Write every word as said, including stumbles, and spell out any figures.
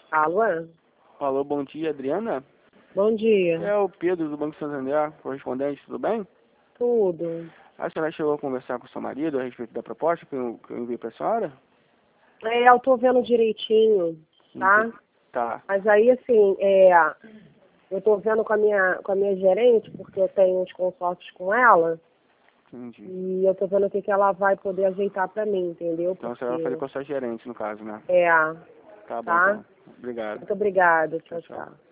Alô? Alô, bom dia, Adriana? Bom dia. É o Pedro do Banco Santander, correspondente, tudo bem? Tudo. A senhora chegou a conversar com o seu marido a respeito da proposta que eu, que eu enviei para a senhora? É, eu tô vendo direitinho, tá? Entendi. Tá, Mas aí, assim, é, eu tô vendo com a minha, com a minha gerente, porque eu tenho uns consórcios com ela, entendi. e eu tô vendo o que que ela vai poder ajeitar pra mim, entendeu? Então a senhora vai fazer Porque, com a sua gerente, no caso, né? é, Tá bom, tá? então. Obrigado. Muito obrigada. Tchau, Tchau, tchau. tchau.